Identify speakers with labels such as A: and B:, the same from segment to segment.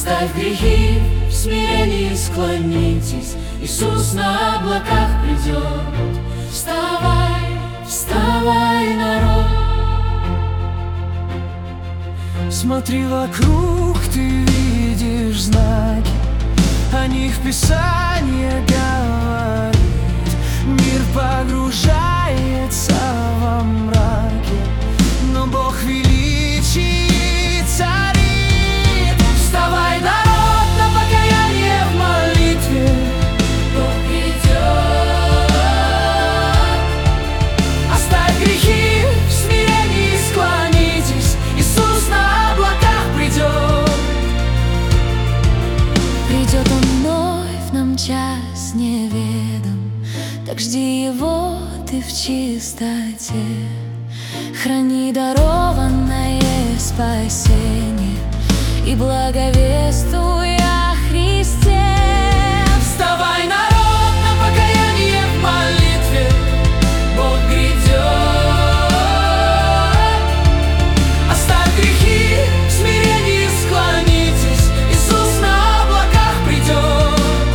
A: Оставь грехи, в смирении склонитесь, Иисус на облаках придет. Вставай, вставай, народ.
B: Смотри вокруг, ты видишь знаки, о них Писание говорит. Мир погружается во мраке, но Бог величий царит. Вставай, народ, на покаяние в молитве,
A: Бог придет.
B: оставь грехи, в смирении склонитесь, Иисус на облаках придет.
C: Придет Он вновь, нам час неведом, так жди Его ты в чистоте. Храни дарованное спасение и благовествуй о Христе.
B: Вставай, народ, на покаяние в молитве, Бог грядет. Оставь грехи, в смирении склонитесь, Иисус на облаках придет.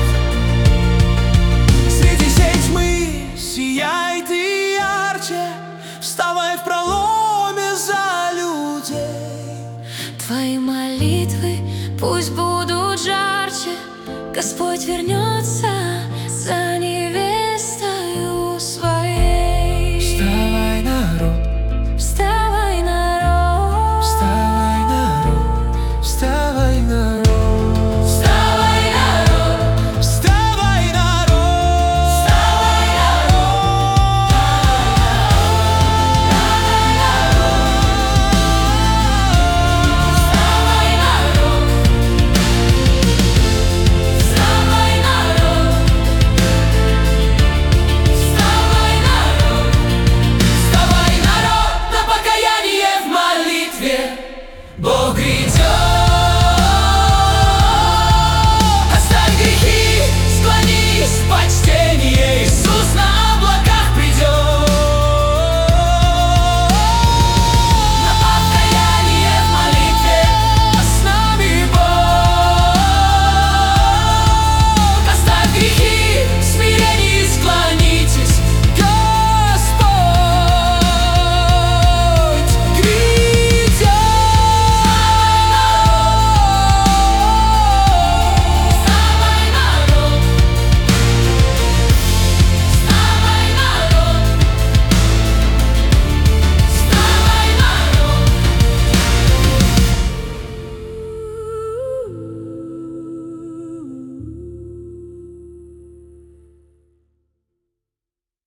B: Среди всей тьмы сияй ты ярче, вставай в проломе за людей.
C: Твои молитвы пусть будут жарче, Господь вернется